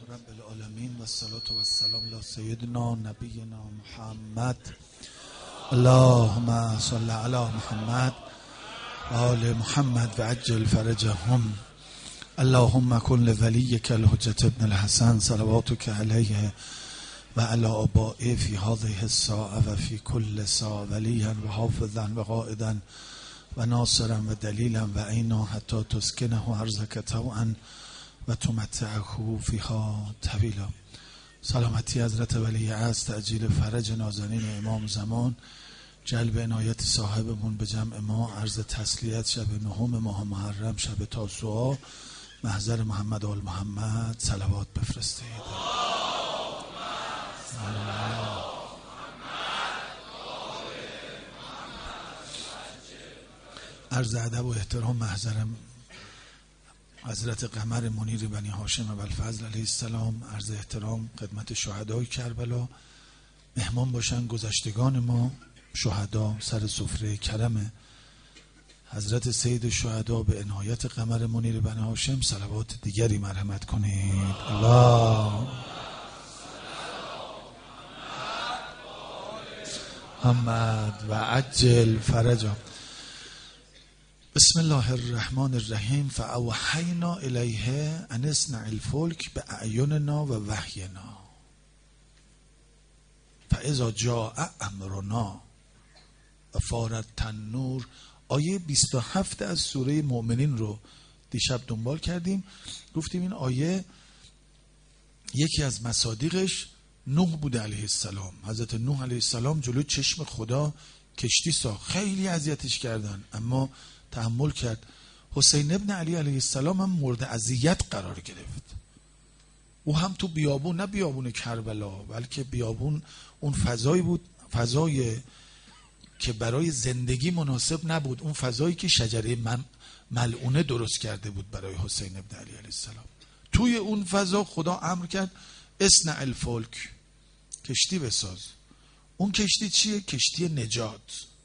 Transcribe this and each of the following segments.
رب العالمین و الصلاة و السلام علی سیدنا نبینا محمد. اللهم صل علی محمد و آل محمد و عجل فرجهم. اللهم کن لولیک الحجة ابن الحسن صلواتک علیه و علی آبائه فی هذه الساعة و فی کل ساعة ولیا و حافظا و قائدا و ناصرا و دلیلا و عینا حتی تسکنه ارضک طوعا و تمتعه فیها طویلا. سلامتی حضرت ولی عصر، تعجیل فرج نازنین امام زمان، جلب عنایت صاحبمون به جمع ما، عرض تسلیت شب نهم ماه محرم، شب تاسوعا، محضر محمد آل محمد صلوات بفرستید. عرض ادب و احترام محضرم حضرت قمر منیر بنی هاشم ابوالفضل علیه السلام. عرض احترام خدمت شهدای کربلا. مهمان باشن گذشتگان ما شهدا سر سفره کرم حضرت سید الشهدا به عنایت قمر منیر بنی هاشم صلوات دیگری مرحمت کنید. الله محمد و عجل فرجا. بسم الله الرحمن الرحیم. فاوحینا الیه ان اصنع الفلک باعیننا و وحینا فاذا جاء امرنا و فارت التنور. آیه 27 از سوره مؤمنین رو دیشب دنبال کردیم. گفتیم این آیه یکی از مصادیقش نوح بوده علیه السلام. حضرت نوح علیه السلام جلو چشم خدا کشتی ساخت، خیلی اذیتش کردن اما تحمل کرد. حسین ابن علی علیه السلام هم مورد اذیت قرار گرفت. او هم تو بیابون، نه بیابون کربلا بلکه بیابون اون فضایی بود، فضای که برای زندگی مناسب نبود، اون فضایی که شجره ملعونه درست کرده بود برای حسین ابن علی علیه السلام. توی اون فضا خدا امر کرد اصنع الفلک، کشتی بساز. اون کشتی چیه؟ کشتی نجات.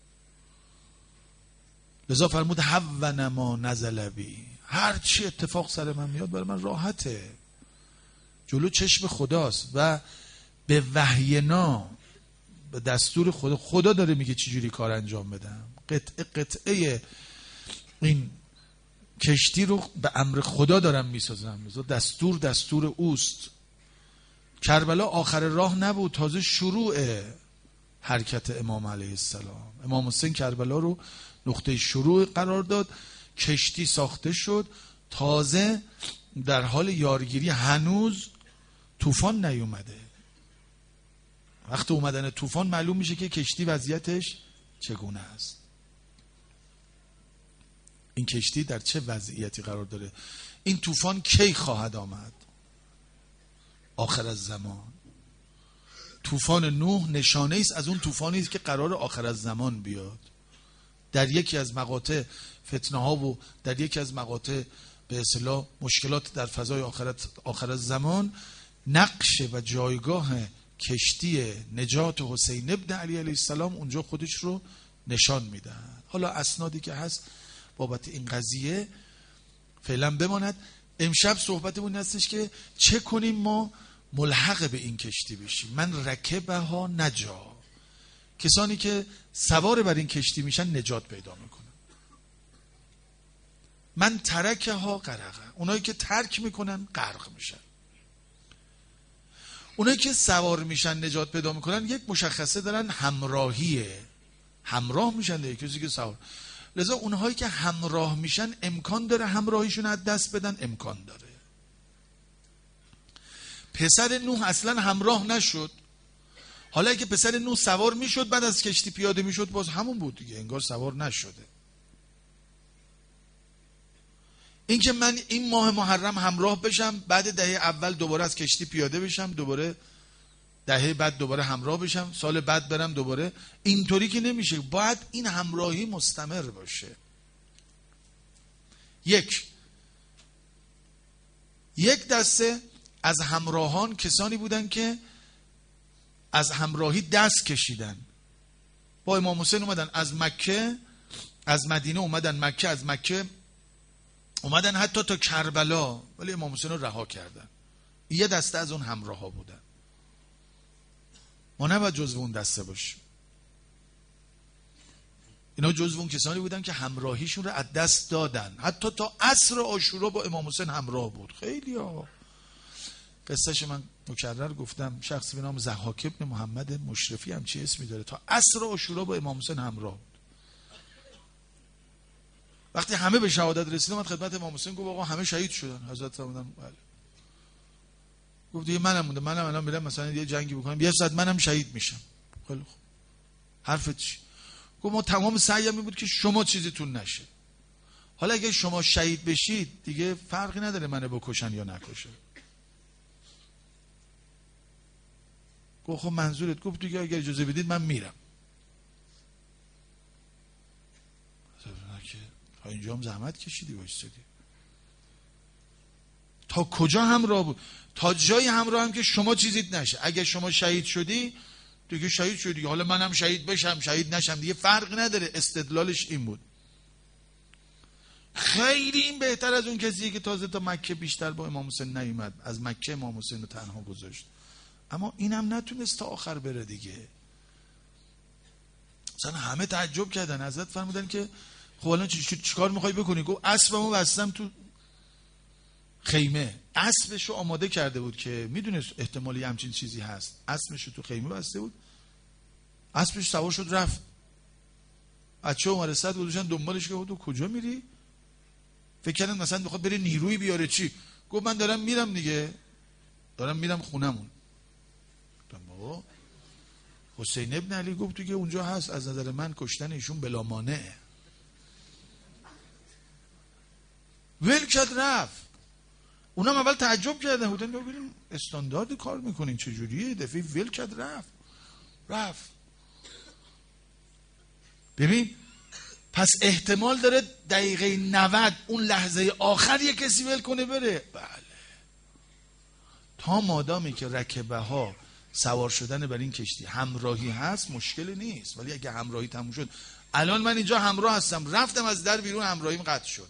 لذا فرمود هون ما نزل بی، هر چی اتفاق سر من میاد برای من راحته، جلو چشم خداست و به وحینا، به دستور خدا داره میگه چجوری کار انجام بدم. قطعه این کشتی رو به امر خدا دارم میسازم. دستور اوست. کربلا آخر راه نبود، تازه شروع حرکت امام علیه السلام. امام حسین کربلا رو نقطه شروع قرار داد، کشتی ساخته شد، تازه در حال یارگیری، هنوز طوفان نیومده. وقت اومدن طوفان معلوم میشه که کشتی وضعیتش چگونه است. این کشتی در چه وضعیتی قرار داره؟ این طوفان کی خواهد آمد؟ آخر از زمان. طوفان نوح نشانه است از اون طوفانی است که قرار آخر از زمان بیاد. در یکی از مقاطع فتنه ها و در یکی از مقاطع به اصطلاح مشکلات در فضای آخر از زمان، نقش و جایگاه کشتی نجات حسین ابن علی علیه السلام اونجا خودش رو نشان میده. حالا اسنادی که هست بابت این قضیه فعلا بماند. امشب صحبتمون هستش که چه کنیم ما ملحق به این کشتی بشیم. من رکبه ها نجا، کسانی که سوار بر این کشتی میشن نجات پیدا میکنن. من ترکه ها غرقه، اونایی که ترک میکنن غرق میشن. اونایی که سوار میشن نجات پیدا میکنن یک مشخصه دارن، همراهیه، همراه میشن دیگه کسی که سوار. لذا اونهایی که همراه میشن امکان داره همراهیشون از دست بدن، امکان داره. پسر نوح اصلا همراه نشد. حالا اگه پسر نوح سوار میشد بعد از کشتی پیاده میشد باز همون بود دیگه، انگار سوار نشده. این که من این ماه محرم همراه بشم، بعد دهه اول دوباره از کشتی پیاده بشم، دوباره دهه بعد دوباره همراه بشم، سال بعد برم دوباره، اینطوری که نمیشه. باید این همراهی مستمر باشه. یک دسته از همراهان کسانی بودن که از همراهی دست کشیدن. با امام حسین اومدن از مکه، از مدینه اومدن مکه، از مکه اومدن حتی تا کربلا، ولی امام حسین رو رها کردن. یه دسته از اون همراه ها بودن. ما نباید جزو اون دسته باشیم. اینا جزو اون کسانی بودن که همراهیشون رو از دست دادن. حتی تا عصر عاشورا با امام حسین همراه بود. خیلی ها. قصهش من مکرر گفتم، شخصی به نام ضحاک ابن محمد مشرفی هم چی اسمی داره، تا عصر عاشورا با امام حسین همراه بود. وقتی همه به شهادت رسیدن، من خدمت امام حسین گفت آقا همه شهید شدن. حضرت فرمودن بله. گفت دیگه منم مونده، منم الان میرم مثلا یه جنگی بکنم، یه صد منم شهید میشم. خیلی خوب، حرفت چی؟ گفت ما تمام سعیم این بود که شما چیزیتون نشه. حالا اگه شما شهید بشید دیگه فرقی نداره منو بکشن یا نکشن. گفت خب منظورت؟ گفت دیگه اگر اجازه بدید من میرم. تا اینجا هم زحمت کشیدی وایسادی. تا کجا همراه بود؟ تا جای همراه هم که شما چیزیت نشه. اگه شما شهید شدی دیگه شهید شدی، حالا منم شهید بشم شهید نشم دیگه فرق نداره. استدلالش این بود. خیلی این بهتر از اون کسیه که تازه تا مکه بیشتر با امام حسین نیومد، از مکه امام حسین رو تنها گذاشت. اما اینم نتونست تا آخر بره دیگه. مثلا همه تعجب کردن. حضرت فرمودن که خب الان چیکار میخوای بکنی؟ گفت اسبمو بستم تو خیمه. اسبشو آماده کرده بود که میدونست احتمالی همچین چیزی هست. اسبشو تو خیمه بسته بود. اسبش سوار شد رفت. بچه عمر صد گذاشتن دنبالش که تو کجا میری؟ فکر کردن مثلا میخواد بره نیروی بیاره چی. گفت من دارم میرم دیگه، دارم میرم خونمون. بابا حسین ابن علی گفت دیگه اونجا هست، از نظر من کشتن ایشون بلا مانعه. ول کرد رفت. اونم اول تعجب کردن، بودن ببینیم استاندارد کار میکنین چجوریه، دفعه ول کرد رفت. ببین پس احتمال داره دقیقه 90 اون لحظه آخر یه کسی ول کنه بره. بله، تا مادامی که رکبه ها سوار شدن بر این کشتی همراهی هست مشکلی نیست. ولی اگه همراهی تموم شد، الان من اینجا همراه هستم، رفتم از در بیرون همراهیم قطع شد.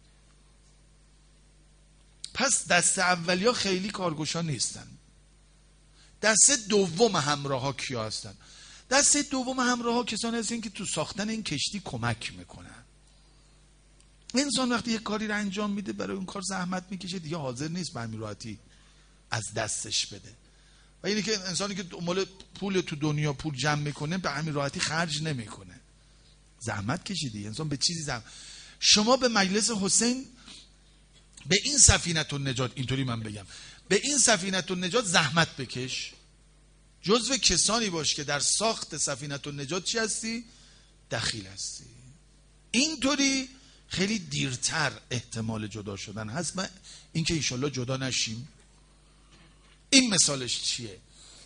پس دسته اولیا خیلی کارگوشا نیستن. دسته دوم همراه ها کیا هستن؟ دسته دوم همراه ها کسانی هستن که تو ساختن این کشتی کمک میکنن. انسان وقتی یک کاری رو انجام میده، برای اون کار زحمت میکشه، دیگه حاضر نیست به همین راحتی از دستش بده. و اینی که انسانی که دنبال پول تو دنیا پول جمع میکنه به همین راحتی خرج نمیکنه. زحمت کشیدی انسان به چیزی زحمت. شما به مجلس حسین، به این سفینه النجات، اینطوری من بگم، به این سفینه النجات زحمت بکش. جزو کسانی باش که در ساخت سفینه النجات چی هستی؟ دخیل هستی. اینطوری خیلی دیرتر احتمال جدا شدن هست. من اینکه انشالله جدا نشیم. این مثالش چیه؟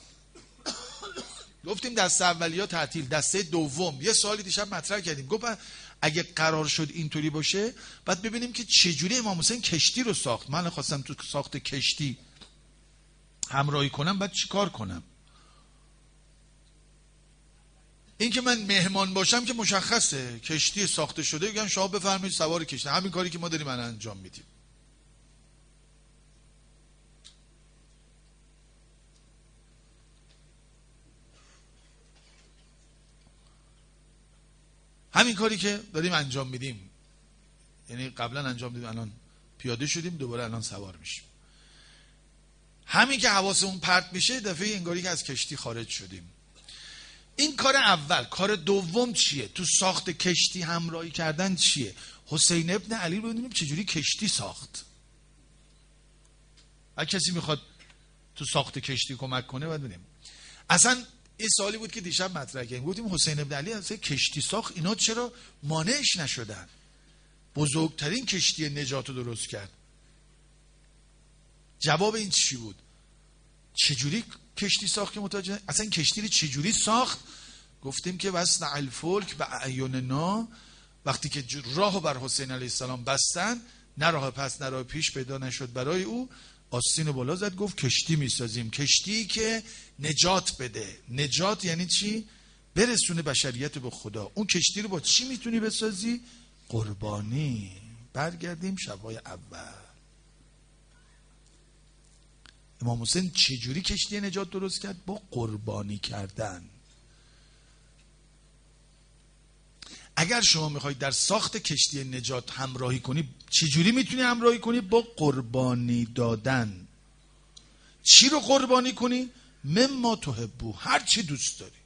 گفتیم دسته اولیه تعطیل، دسته دوم یه سوالی دیشب مطرح کردیم. گفت اگه قرار شد اینطوری باشه بعد ببینیم که چجوری امام حسین کشتی رو ساخت. من خواستم تو ساخت کشتی همراهی کنم، بعد چی کار کنم؟ این که من مهمان باشم که مشخصه، کشتی ساخته شده بگم شما بفرمایید سوار کشتی، همین کاری که ما داریم الان انجام میدیم. همین کاری که داریم انجام میدیم، یعنی قبلا انجام دیدیم، الان پیاده شدیم، دوباره الان سوار میشیم. همین که حواسمون پرت میشه دفعه انگاری که از کشتی خارج شدیم. این کار اول. کار دوم چیه؟ تو ساخت کشتی همراهی کردن چیه؟ حسین ابن علی رو ببینیم چجوری کشتی ساخت. اگه کسی میخواد تو ساخت کشتی کمک کنه باید ببینیم. اصلا این سوالی بود که دیشب مطرح کردیم. گفتیم حسین ابن علی اصلا کشتی ساخت، اینا چرا مانعش نشدن؟ بزرگترین کشتی نجات رو درست کرد. جواب این چی بود؟ چجوری کشتی ساخت که متوجه؟ اصلا کشتی رو چجوری ساخت؟ گفتیم که وصنع الفلک به اعیننا، وقتی که راه بر حسین علیه السلام بستن، نه راه پس نه راه پیش پیدا نشد برای او، آستین بالا زد گفت کشتی میسازیم، کشتی که نجات بده. نجات یعنی چی؟ برسونه بشریت به خدا. اون کشتی رو با چی میتونی بسازی؟ قربانی. برگردیم شبای اول. امام حسین چجوری کشتی نجات درست کرد؟ با قربانی کردن. اگر شما میخواید در ساخت کشتی نجات همراهی کنی، چجوری میتونی همراهی کنی؟ با قربانی دادن. چی رو قربانی کنی؟ مما تحبو، هر چی دوست داری.